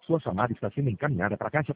Sua chamada está sendo encaminhada para a caixa